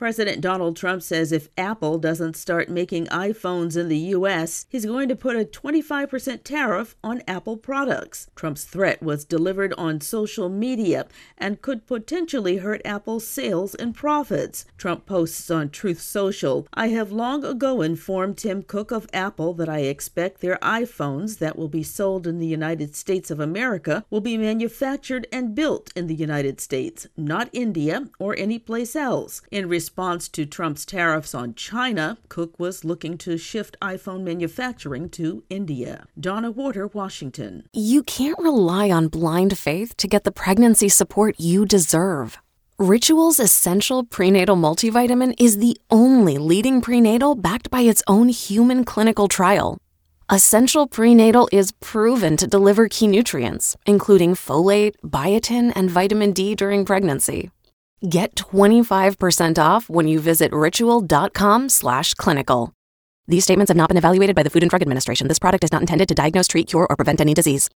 President Donald Trump says if Apple doesn't start making iPhones in the U.S., he's going to put a 25% tariff on Apple products. Trump's threat was delivered on social media and could potentially hurt Apple's sales and profits. Trump posts on Truth Social, "I have long ago informed Tim Cook of Apple that I expect their iPhones that will be sold in the United States of America will be manufactured and built in the United States, not India or any place else." In response to Trump's tariffs on China, Cook was looking to shift iPhone manufacturing to India. Donna Warder, Washington. You can't rely on blind faith to get the pregnancy support you deserve. Ritual's Essential Prenatal Multivitamin is the only leading prenatal backed by its own human clinical trial. Essential Prenatal is proven to deliver key nutrients, including folate, biotin, and vitamin D during pregnancy. Get 25% off when you visit ritual.com/clinical. These statements have not been evaluated by the Food and Drug Administration. This product is not intended to diagnose, treat, cure, or prevent any disease.